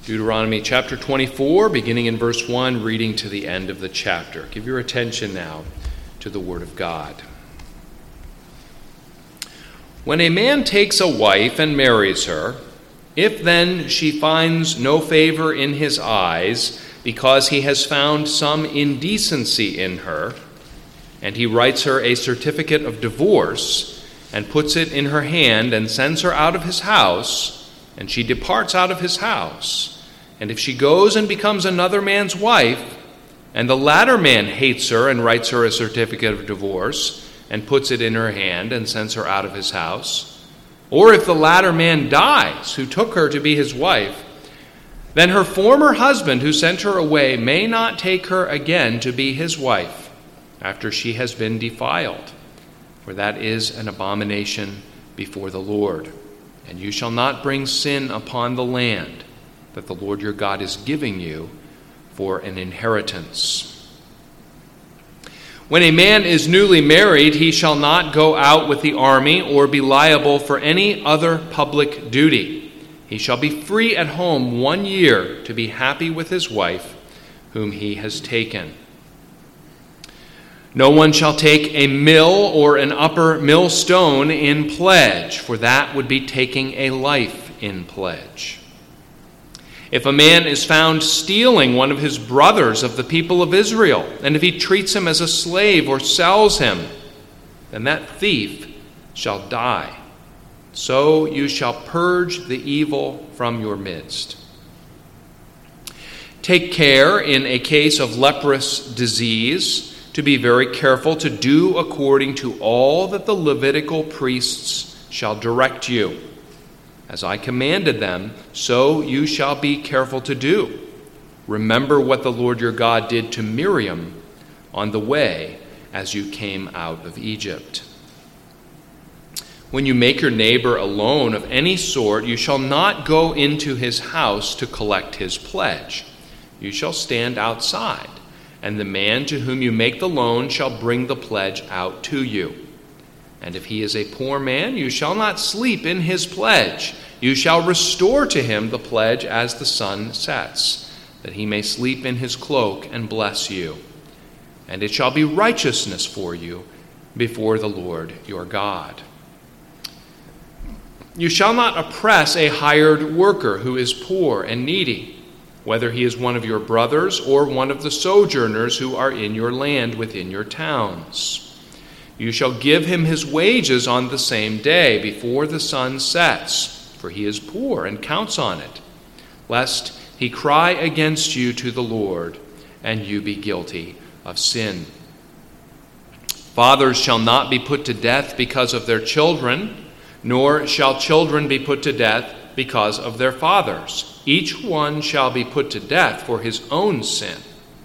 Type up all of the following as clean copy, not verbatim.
Deuteronomy chapter 24, beginning in verse 1, reading to the end of the chapter. Give your attention now to the Word of God. When a man takes a wife and marries her, if then she finds no favor in his eyes, because he has found some indecency in her, and he writes her a certificate of divorce, and puts it in her hand, and sends her out of his house, and she departs out of his house, and if she goes and becomes another man's wife, and the latter man hates her and writes her a certificate of divorce, and puts it in her hand and sends her out of his house, or if the latter man dies who took her to be his wife, then her former husband who sent her away may not take her again to be his wife after she has been defiled, for that is an abomination before the Lord. And you shall not bring sin upon the land that the Lord your God is giving you for an inheritance. When a man is newly married, he shall not go out with the army or be liable for any other public duty. He shall be free at home 1 year to be happy with his wife, whom he has taken. No one shall take a mill or an upper millstone in pledge, for that would be taking a life in pledge. If a man is found stealing one of his brothers of the people of Israel, and if he treats him as a slave or sells him, then that thief shall die. So you shall purge the evil from your midst. Take care in a case of leprous disease to be very careful to do according to all that the Levitical priests shall direct you. As I commanded them, so you shall be careful to do. Remember what the Lord your God did to Miriam on the way as you came out of Egypt. When you make your neighbor a loan of any sort, you shall not go into his house to collect his pledge. You shall stand outside, and the man to whom you make the loan shall bring the pledge out to you. And if he is a poor man, you shall not sleep in his pledge. You shall restore to him the pledge as the sun sets, that he may sleep in his cloak and bless you. And it shall be righteousness for you before the Lord your God. You shall not oppress a hired worker who is poor and needy, whether he is one of your brothers or one of the sojourners who are in your land within your towns. You shall give him his wages on the same day before the sun sets, for he is poor and counts on it, lest he cry against you to the Lord, and you be guilty of sin. Fathers shall not be put to death because of their children, nor shall children be put to death because of their fathers. Each one shall be put to death for his own sin.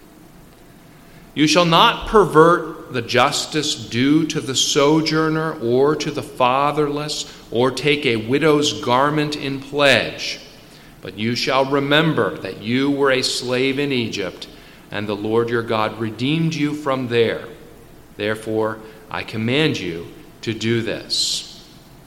You shall not pervert the justice due to the sojourner or to the fatherless, or take a widow's garment in pledge. But you shall remember that you were a slave in Egypt, and the Lord your God redeemed you from there. Therefore, I command you to do this.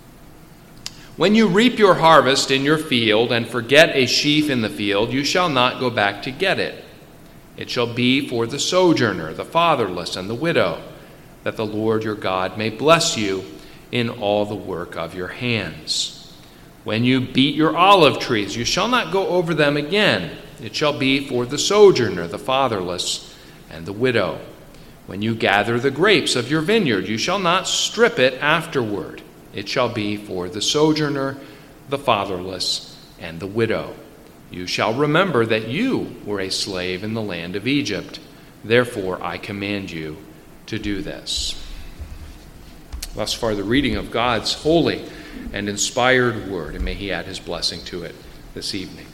When you reap your harvest in your field and forget a sheaf in the field, you shall not go back to get it. It shall be for the sojourner, the fatherless, and the widow, that the Lord your God may bless you in all the work of your hands. When you beat your olive trees, you shall not go over them again. It shall be for the sojourner, the fatherless, and the widow. When you gather the grapes of your vineyard, you shall not strip it afterward. It shall be for the sojourner, the fatherless, and the widow. You shall remember that you were a slave in the land of Egypt. Therefore, I command you to do this. Thus far, the reading of God's holy and inspired word, and may he add his blessing to it this evening.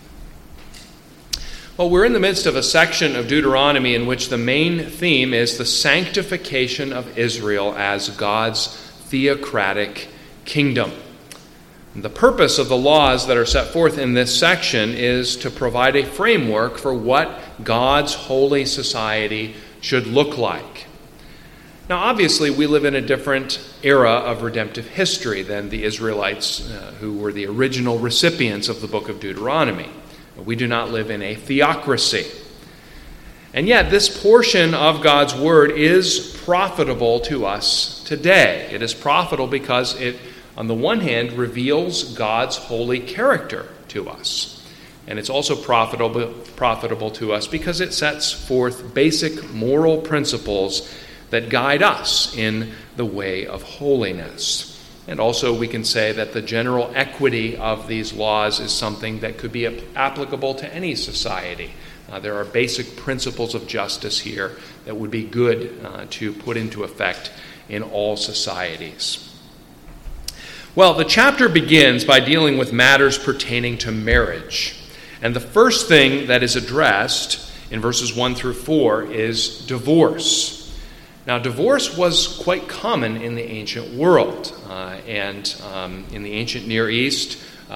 Well, we're in the midst of a section of Deuteronomy in which the main theme is the sanctification of Israel as God's theocratic kingdom. The purpose of the laws that are set forth in this section is to provide a framework for what God's holy society should look like. Now, obviously, we live in a different era of redemptive history than the Israelites who were the original recipients of the book of Deuteronomy. We do not live in a theocracy. And yet, this portion of God's word is profitable to us today. It is profitable because it, on the one hand, reveals God's holy character to us. And it's also profitable to us because it sets forth basic moral principles that guide us in the way of holiness. And also we can say that the general equity of these laws is something that could be applicable to any society. There are basic principles of justice here that would be good to put into effect in all societies. Well, the chapter begins by dealing with matters pertaining to marriage. And the first thing that is addressed in verses 1 through 4 is divorce. Now, divorce was quite common in the ancient world. And in the ancient Near East,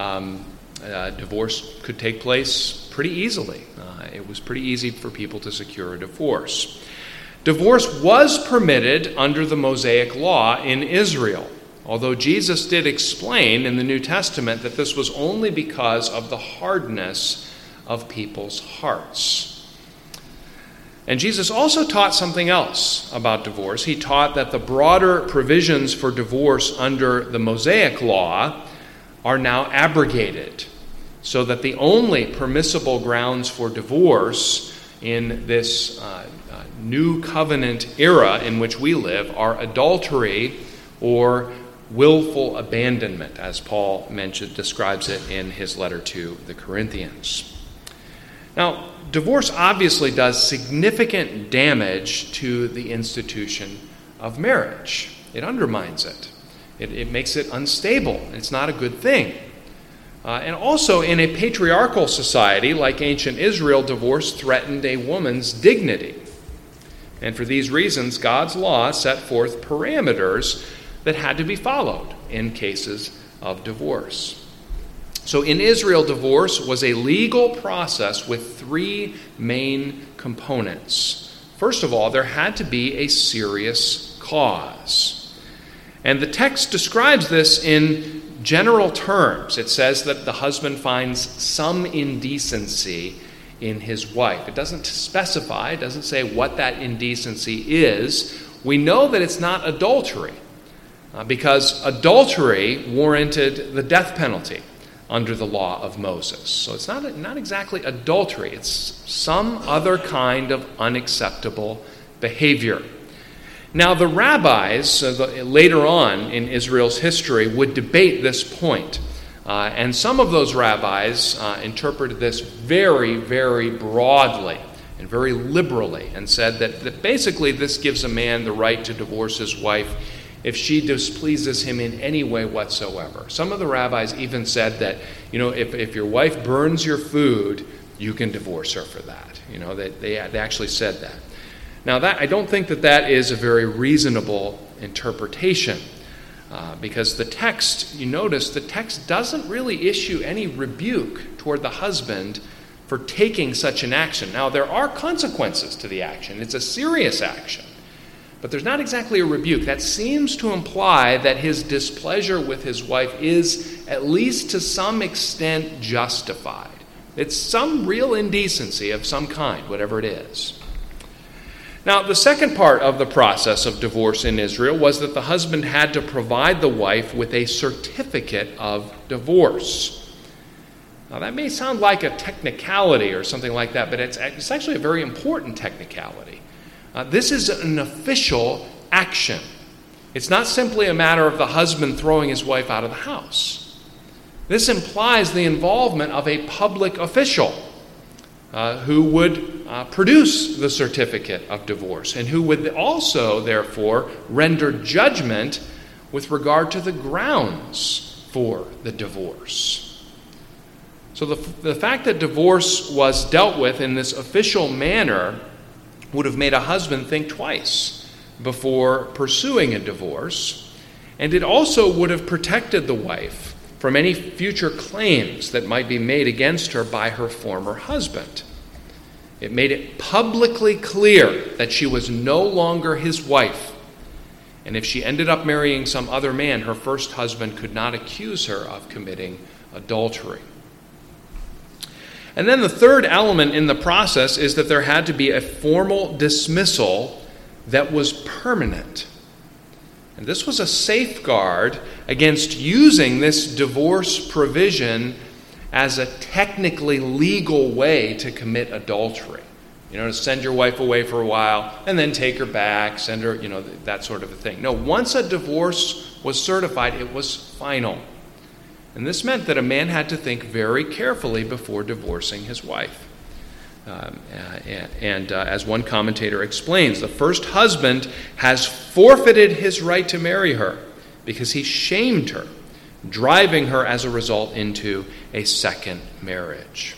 divorce could take place pretty easily. It was pretty easy for people to secure a divorce. Divorce was permitted under the Mosaic law in Israel, although Jesus did explain in the New Testament that this was only because of the hardness of people's hearts. And Jesus also taught something else about divorce. He taught that the broader provisions for divorce under the Mosaic law are now abrogated, so that the only permissible grounds for divorce in this new covenant era in which we live are adultery or willful abandonment, as Paul describes it in his letter to the Corinthians. Now, divorce obviously does significant damage to the institution of marriage. It undermines it. It makes it unstable. It's not a good thing. And also, in a patriarchal society like ancient Israel, divorce threatened a woman's dignity. And for these reasons, God's law set forth parameters that had to be followed in cases of divorce. So in Israel, divorce was a legal process with three main components. First of all, there had to be a serious cause. And the text describes this in general terms. It says that the husband finds some indecency in his wife. It doesn't specify, it doesn't say what that indecency is. We know that it's not adultery, because adultery warranted the death penalty under the law of Moses. So it's not exactly adultery, it's some other kind of unacceptable behavior. Now, the rabbis, later on in Israel's history, would debate this point. And some of those rabbis interpreted this very, very broadly and very liberally and said that basically this gives a man the right to divorce his wife if she displeases him in any way whatsoever. Some of the rabbis even said that, if your wife burns your food, you can divorce her for that. They actually said that. Now, I don't think that is a very reasonable interpretation, because the text, you notice, the text doesn't really issue any rebuke toward the husband for taking such an action. Now, there are consequences to the action. It's a serious action, but there's not exactly a rebuke. That seems to imply that his displeasure with his wife is, at least to some extent, justified. It's some real indecency of some kind, whatever it is. Now, the second part of the process of divorce in Israel was that the husband had to provide the wife with a certificate of divorce. Now, that may sound like a technicality or something like that, but it's actually a very important technicality. This is an official action. It's not simply a matter of the husband throwing his wife out of the house. This implies the involvement of a public official who would produce the certificate of divorce and who would also, therefore, render judgment with regard to the grounds for the divorce. So the fact that divorce was dealt with in this official manner would have made a husband think twice before pursuing a divorce, and it also would have protected the wife from any future claims that might be made against her by her former husband. It made it publicly clear that she was no longer his wife, and if she ended up marrying some other man, her first husband could not accuse her of committing adultery. And then the third element in the process is that there had to be a formal dismissal that was permanent. And this was a safeguard against using this divorce provision as a technically legal way to commit adultery. To send your wife away for a while and then take her back, send her, that sort of a thing. No, once a divorce was certified, it was final. And this meant that a man had to think very carefully before divorcing his wife. As one commentator explains, the first husband has forfeited his right to marry her because he shamed her, driving her as a result into a second marriage.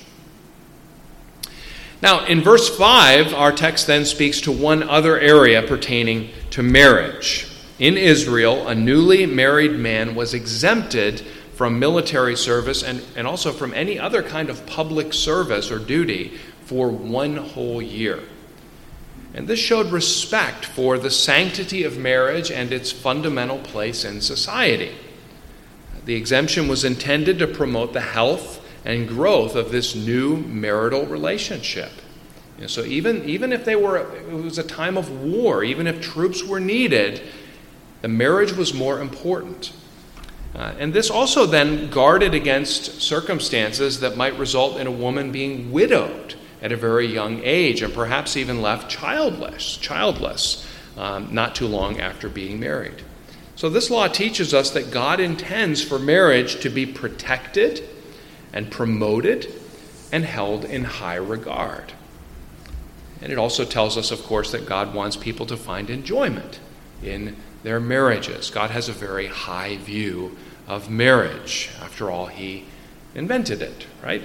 Now, in verse 5, our text then speaks to one other area pertaining to marriage. In Israel, a newly married man was exempted from military service and also from any other kind of public service or duty for 1 whole year. And this showed respect for the sanctity of marriage and its fundamental place in society. The exemption was intended to promote the health and growth of this new marital relationship. So even if it was a time of war, even if troops were needed, the marriage was more important. And this also then guarded against circumstances that might result in a woman being widowed at a very young age and perhaps even left childless not too long after being married. So this law teaches us that God intends for marriage to be protected and promoted and held in high regard. And it also tells us, of course, that God wants people to find enjoyment in their marriages. God has a very high view of marriage. After all, he invented it, right?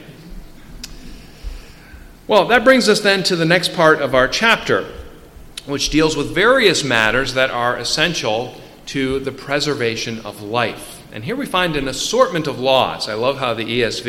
Well, that brings us then to the next part of our chapter, which deals with various matters that are essential to the preservation of life. And here we find an assortment of laws. I love how the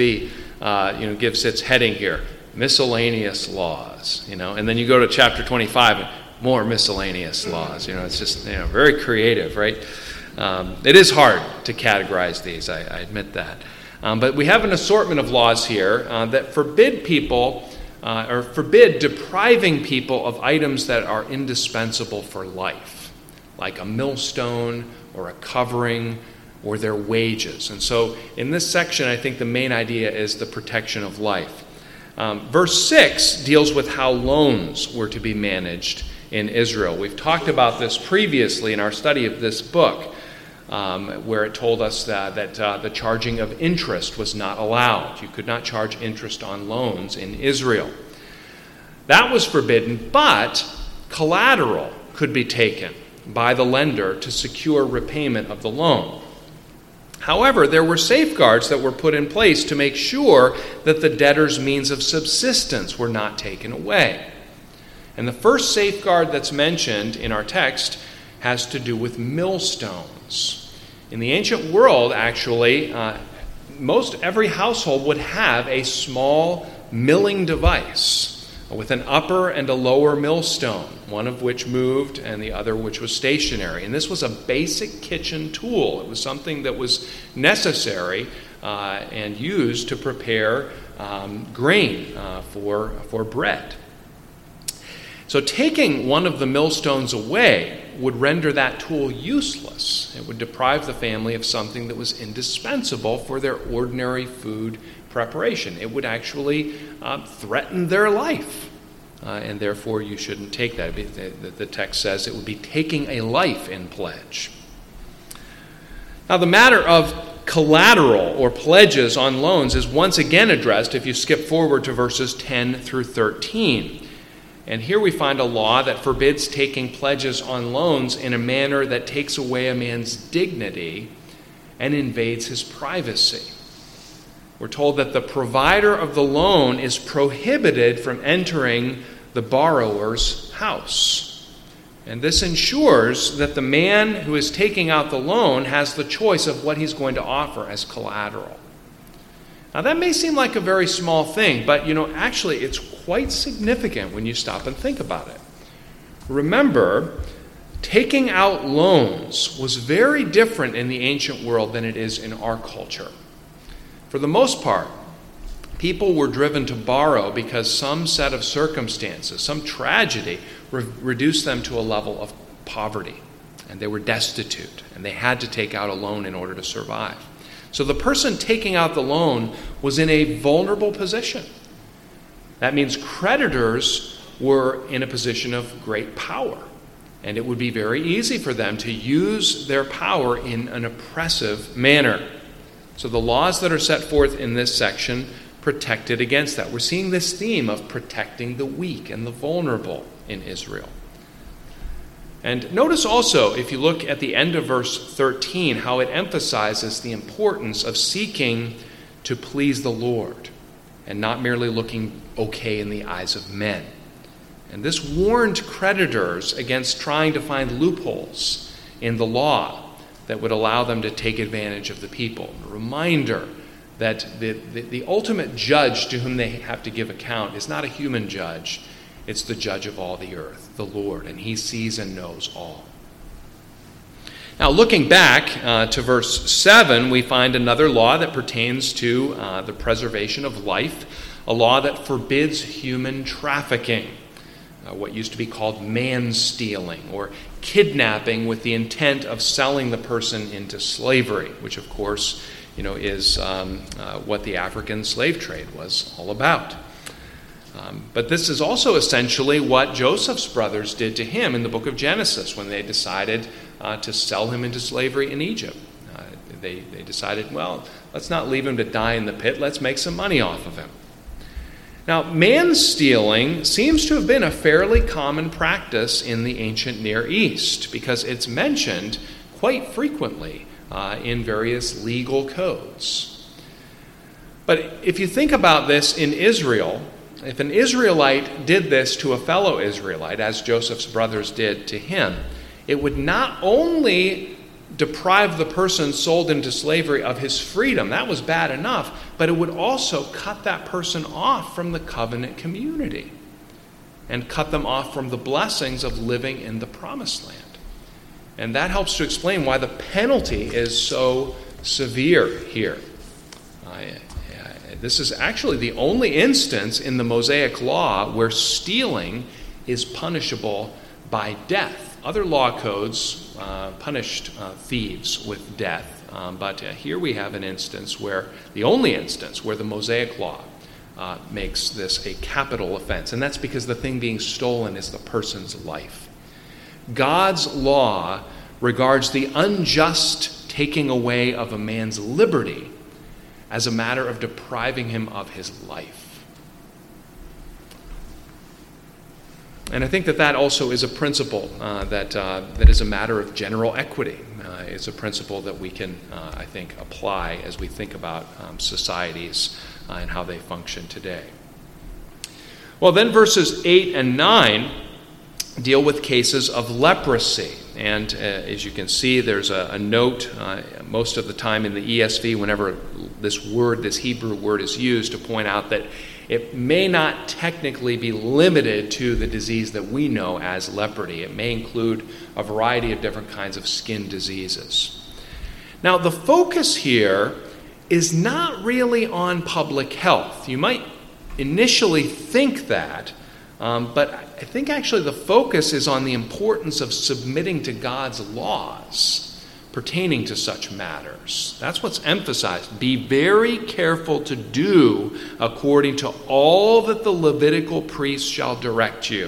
ESV gives its heading here, miscellaneous laws. And then you go to chapter 25 and more miscellaneous laws. It's just very creative, right? It is hard to categorize these, I admit that. But we have an assortment of laws here that forbid people or forbid depriving people of items that are indispensable for life, like a millstone or a covering or their wages. And so in this section, I think the main idea is the protection of life. Verse 6 deals with how loans were to be managed in Israel. We've talked about this previously in our study of this book, where it told us that the charging of interest was not allowed. You could not charge interest on loans in Israel. That was forbidden, but collateral could be taken by the lender to secure repayment of the loan. However, there were safeguards that were put in place to make sure that the debtor's means of subsistence were not taken away. And the first safeguard that's mentioned in our text has to do with millstones. In the ancient world, actually, most every household would have a small milling device with an upper and a lower millstone, one of which moved and the other which was stationary. And this was a basic kitchen tool. It was something that was necessary and used to prepare grain for bread. So taking one of the millstones away would render that tool useless. It would deprive the family of something that was indispensable for their ordinary food preparation. It would actually threaten their life, and therefore you shouldn't take that. The text says it would be taking a life in pledge. Now, the matter of collateral or pledges on loans is once again addressed if you skip forward to verses 10 through 13. And here we find a law that forbids taking pledges on loans in a manner that takes away a man's dignity and invades his privacy. We're told that the provider of the loan is prohibited from entering the borrower's house. And this ensures that the man who is taking out the loan has the choice of what he's going to offer as collateral. Now, that may seem like a very small thing, but, actually it's quite significant when you stop and think about it. Remember, taking out loans was very different in the ancient world than it is in our culture. For the most part, People were driven to borrow because some set of circumstances, some tragedy, reduced them to a level of poverty. And they were destitute, and they had to take out a loan in order to survive. So the person taking out the loan was in a vulnerable position. That means creditors were in a position of great power, and it would be very easy for them to use their power in an oppressive manner. So the laws that are set forth in this section protected against that. We're seeing this theme of protecting the weak and the vulnerable in Israel. And notice also, if you look at the end of verse 13, how it emphasizes the importance of seeking to please the Lord and not merely looking okay in the eyes of men. And this warned creditors against trying to find loopholes in the law that would allow them to take advantage of the people. A reminder that the ultimate judge to whom they have to give account is not a human judge. It's the judge of all the earth, the Lord, and he sees and knows all. Now, looking back to verse 7, we find another law that pertains to the preservation of life, a law that forbids human trafficking, what used to be called man-stealing, or kidnapping with the intent of selling the person into slavery, which, of course, is what the African slave trade was all about. But this is also essentially what Joseph's brothers did to him in the book of Genesis when they decided to sell him into slavery in Egypt. They decided, well, let's not leave him to die in the pit. Let's make some money off of him. Now, man-stealing seems to have been a fairly common practice in the ancient Near East because it's mentioned quite frequently in various legal codes. But if you think about this in Israel, if an Israelite did this to a fellow Israelite, as Joseph's brothers did to him, it would not only deprive the person sold into slavery of his freedom, that was bad enough, but it would also cut that person off from the covenant community and cut them off from the blessings of living in the promised land. And that helps to explain why the penalty is so severe here. This is actually the only instance in the Mosaic Law where stealing is punishable by death. Other law codes punished thieves with death, but here we have an instance where, the only instance where the Mosaic Law makes this a capital offense, and that's because the thing being stolen is the person's life. God's law regards the unjust taking away of a man's liberty as a matter of depriving him of his life. And I think that also is a principle that is a matter of general equity. It's a principle that we can, I think, apply as we think about societies and how they function today. Well, then verses 8 and 9 deal with cases of leprosy. And as you can see, there's a note most of the time in the ESV whenever this Hebrew word is used to point out that it may not technically be limited to the disease that we know as leprosy. It may include a variety of different kinds of skin diseases. Now, the focus here is not really on public health. You might initially think that, but I think actually the focus is on the importance of submitting to God's laws pertaining to such matters. That's what's emphasized. Be very careful to do according to all that the Levitical priests shall direct you.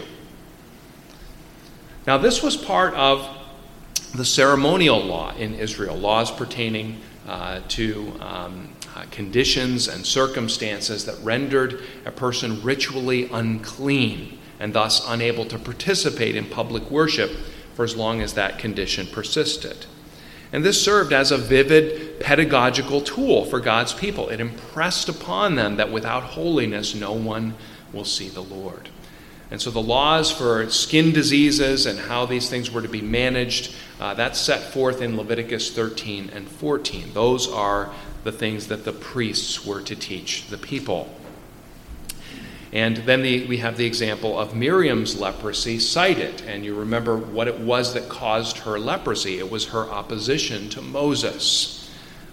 Now, this was part of the ceremonial law in Israel, laws pertaining to conditions and circumstances that rendered a person ritually unclean and thus unable to participate in public worship for as long as that condition persisted. And this served as a vivid pedagogical tool for God's people. It impressed upon them that without holiness, no one will see the Lord. And so the laws for skin diseases and how these things were to be managed, that's set forth in Leviticus 13 and 14. Those are the things that the priests were to teach the people. And then we have the example of Miriam's leprosy cited. And you remember what it was that caused her leprosy. It was her opposition to Moses.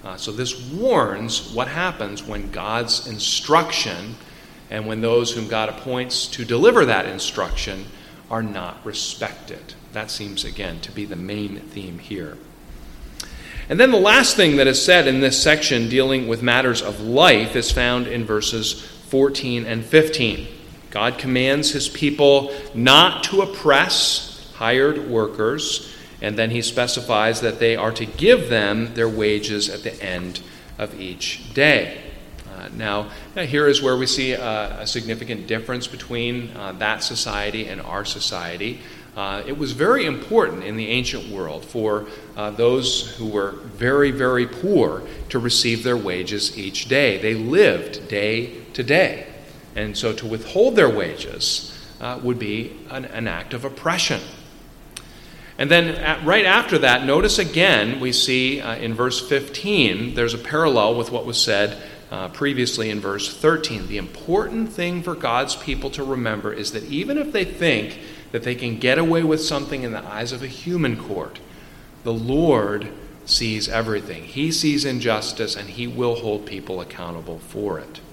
So this warns what happens when God's instruction and when those whom God appoints to deliver that instruction are not respected. That seems, again, to be the main theme here. And then the last thing that is said in this section dealing with matters of life is found in verses 14 and 15. God commands his people not to oppress hired workers, and then he specifies that they are to give them their wages at the end of each day. Now, here is where we see a significant difference between that society and our society. It was very important in the ancient world for those who were very, very poor to receive their wages each day. They lived day to day. And so to withhold their wages would be an act of oppression. And then right after that, notice again, we see in verse 15, there's a parallel with what was said previously in verse 13. The important thing for God's people to remember is that even if they think that they can get away with something in the eyes of a human court, the Lord sees everything. He sees injustice, and he will hold people accountable for it.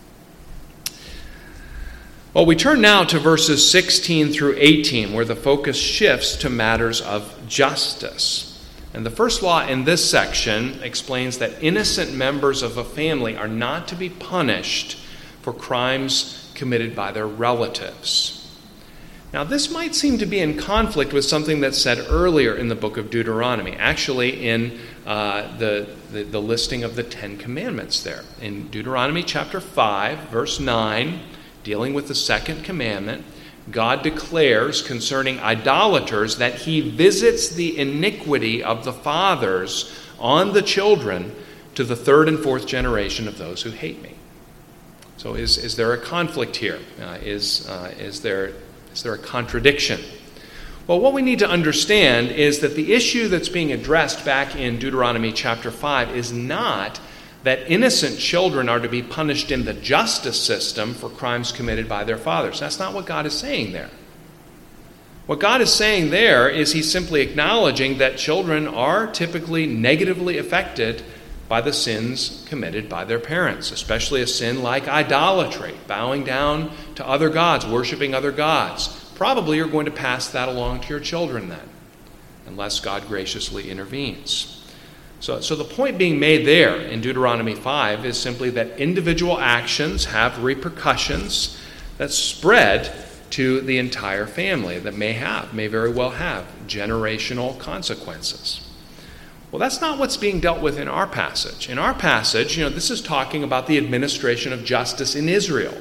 Well, we turn now to verses 16 through 18, where the focus shifts to matters of justice. And the first law in this section explains that innocent members of a family are not to be punished for crimes committed by their relatives. Now, this might seem to be in conflict with something that's said earlier in the book of Deuteronomy, actually in the listing of the Ten Commandments there. In Deuteronomy chapter 5, verse 9, dealing with the second commandment, God declares concerning idolaters that he visits the iniquity of the fathers on the children to the third and fourth generation of those who hate me. So is there a conflict here? Is there a contradiction? Well, what we need to understand is that the issue that's being addressed back in Deuteronomy chapter 5 is not that innocent children are to be punished in the justice system for crimes committed by their fathers. That's not what God is saying there. What God is saying there is he's simply acknowledging that children are typically negatively affected by the sins committed by their parents, especially a sin like idolatry, bowing down to other gods, worshiping other gods. Probably you're going to pass that along to your children then, unless God graciously intervenes. So the point being made there in Deuteronomy 5 is simply that individual actions have repercussions that spread to the entire family, that may very well have generational consequences. Well, that's not what's being dealt with in our passage. In our passage, this is talking about the administration of justice in Israel.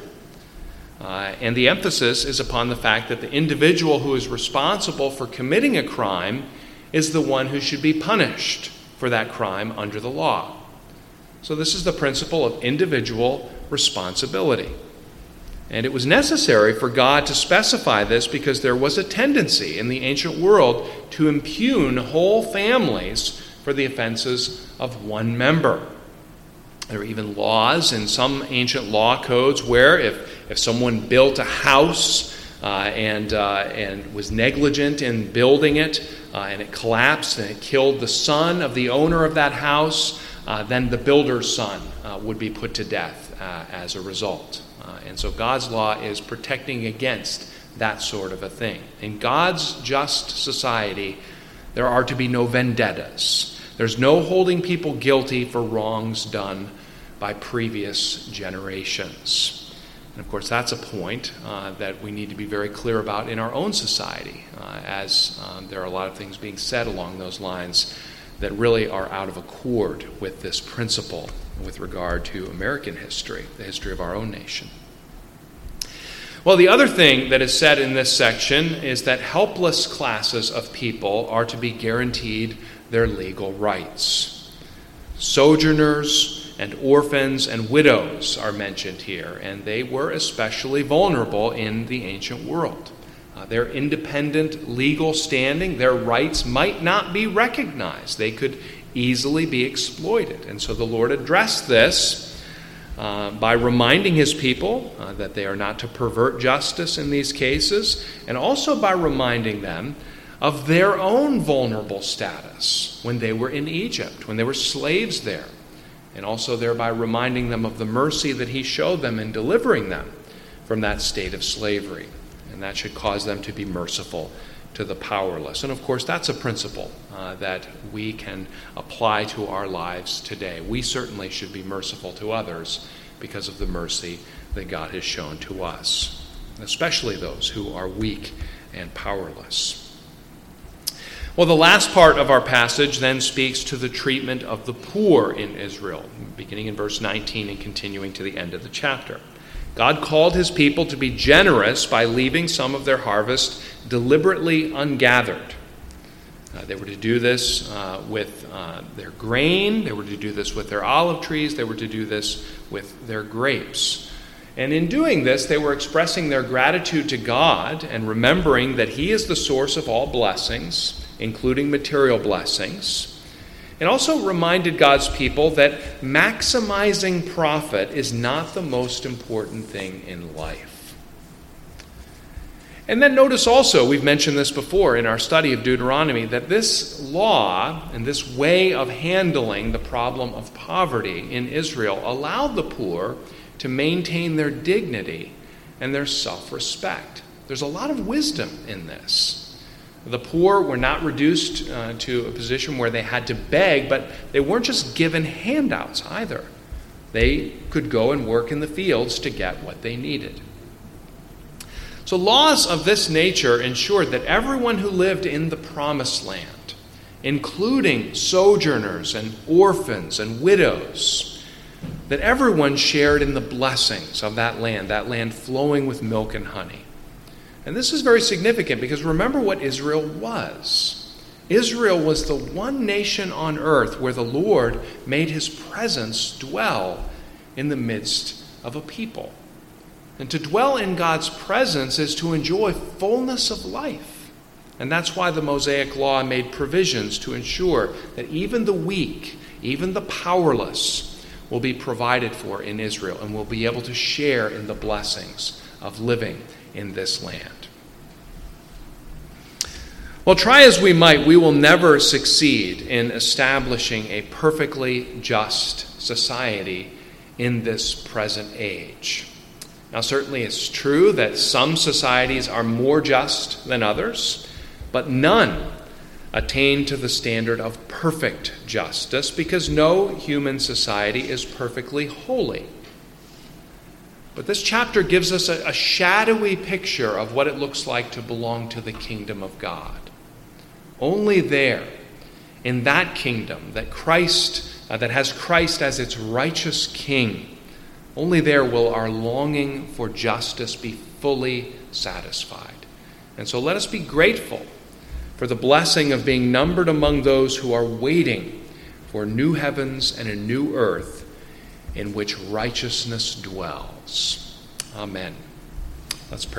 And the emphasis is upon the fact that the individual who is responsible for committing a crime is the one who should be punished for that crime under the law. So this is the principle of individual responsibility. And it was necessary for God to specify this because there was a tendency in the ancient world to impugn whole families for the offenses of one member. There were even laws in some ancient law codes where if someone built a house and was negligent in building it, and it collapsed and it killed the son of the owner of that house, then the builder's son would be put to death as a result. And so God's law is protecting against that sort of a thing. In God's just society, there are to be no vendettas. There's no holding people guilty for wrongs done by previous generations. And of course, that's a point that we need to be very clear about in our own society, as there are a lot of things being said along those lines that really are out of accord with this principle with regard to American history, the history of our own nation. Well, the other thing that is said in this section is that helpless classes of people are to be guaranteed their legal rights. Sojourners and orphans and widows are mentioned here, and they were especially vulnerable in the ancient world. Their independent legal standing, their rights might not be recognized. They could easily be exploited. And so the Lord addressed this by reminding his people that they are not to pervert justice in these cases, and also by reminding them of their own vulnerable status when they were in Egypt, when they were slaves there. and also thereby reminding them of the mercy that he showed them in delivering them from that state of slavery. And that should cause them to be merciful to the powerless. And of course, that's a principle that we can apply to our lives today. We certainly should be merciful to others because of the mercy that God has shown to us, especially those who are weak and powerless. Well, the last part of our passage then speaks to the treatment of the poor in Israel, beginning in verse 19 and continuing to the end of the chapter. God called his people to be generous by leaving some of their harvest deliberately ungathered. They were to do this with their grain. They were to do this with their olive trees. They were to do this with their grapes. And in doing this, they were expressing their gratitude to God and remembering that he is the source of all blessings, including material blessings, and also reminded God's people that maximizing profit is not the most important thing in life. And then notice also, we've mentioned this before in our study of Deuteronomy, that this law and this way of handling the problem of poverty in Israel allowed the poor to maintain their dignity and their self-respect. There's a lot of wisdom in this. The poor were not reduced to a position where they had to beg, but they weren't just given handouts either. They could go and work in the fields to get what they needed. So laws of this nature ensured that everyone who lived in the Promised Land, including sojourners and orphans and widows, that everyone shared in the blessings of that land flowing with milk and honey. And this is very significant because remember what Israel was. Israel was the one nation on earth where the Lord made his presence dwell in the midst of a people. And to dwell in God's presence is to enjoy fullness of life. And that's why the Mosaic Law made provisions to ensure that even the weak, even the powerless, will be provided for in Israel and will be able to share in the blessings of living in this land. Well, try as we might, we will never succeed in establishing a perfectly just society in this present age. Now, certainly it's true that some societies are more just than others, but none attain to the standard of perfect justice because no human society is perfectly holy. But this chapter gives us a shadowy picture of what it looks like to belong to the kingdom of God. Only there, in that kingdom that has Christ as its righteous king, only there will our longing for justice be fully satisfied. And so let us be grateful for the blessing of being numbered among those who are waiting for new heavens and a new earth in which righteousness dwells. Amen. Let's pray.